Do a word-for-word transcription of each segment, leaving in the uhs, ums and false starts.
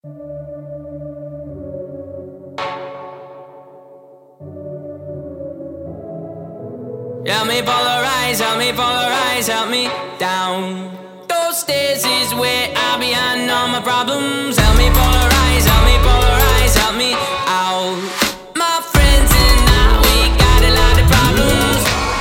Help me polarize, help me polarize, help me down. Those stairs is where I behind all my problems. Help me polarize, help me polarize, help me out. My friends and I, we got a lot of problems.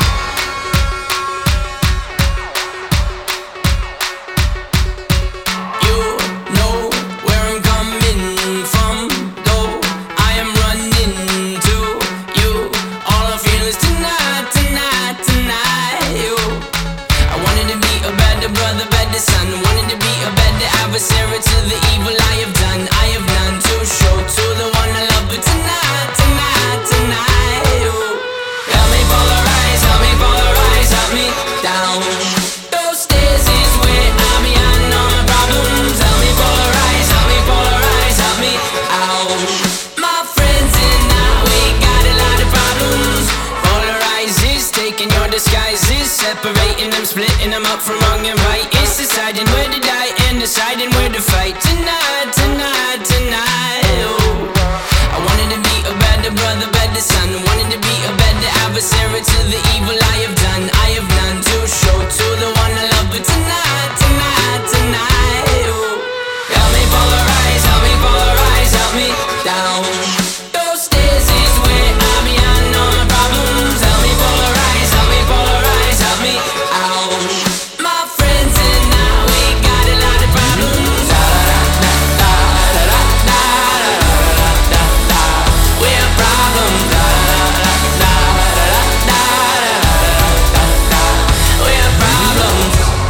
You know where I'm coming from, though I am running to you. All I feel is tonight, tonight, tonight. You, I wanted to be a better brother, better son. Wanted to be a better adversary to the evil I have done. I have none to show to the one I love, but tonight, tonight, tonight. You, help me polarize, help me polarize, help me down. Those stairs is where I'm behind all my problems. Help me polarize, help me polarize, help me out. My friends and I, we got a lot of problems. Polarizes, taking your disguises, separating them, splitting them up from wrong and right. It's deciding where to die and deciding where to fight. Tonight, tonight, tonight. Oh, I wanted to be a better brother, better son. Wanted to be a better adversary to the evil I have done. I have none to show to the one I love, but tonight, tonight, tonight. Oh, help me polarize, help me polarize, help me down. Those stairs is where I'm behind all my problems. Help me polarize, help me polarize, help me out. My friends and I, we got a lot of problems. Da da da da da da da da da da. We have problems. Da da da da da da da da. We have problems.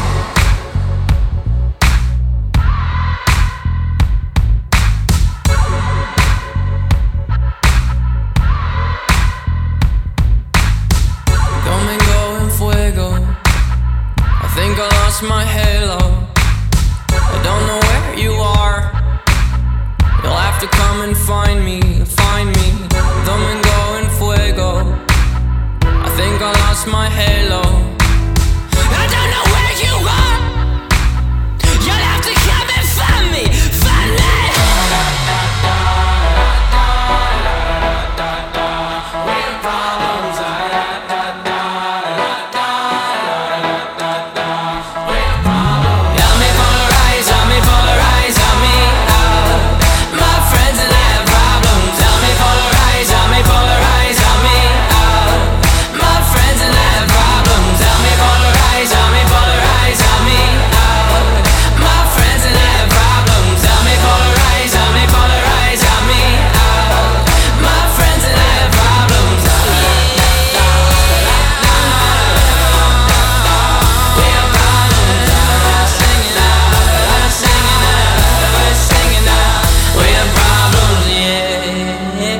Domingo en fuego. I think I lost my halo. I don't know where you are. You'll have to come and find me, find me. Domingo en fuego. I think I lost my halo. I don't know where you are. You'll have to come and find me, find me. We have problems. Help me polarize, help me polarize, help me out. My friends and I have problems. Help me polarize, help me polarize, help me out. My friends and I have problems. Help me polarize, help me polarize, help me out. My friends and I have problems. Help me polarize, help me polarize, help me out. My friends and I have problems. We have problems. Singing out, singing out, singing out. We have problems, yeah.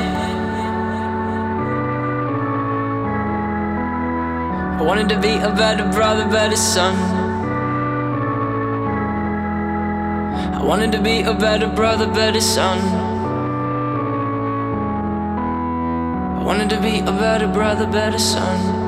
I wanted to be a better brother, better son. I wanted to be a better brother, better son. I wanted to be a better brother, better son.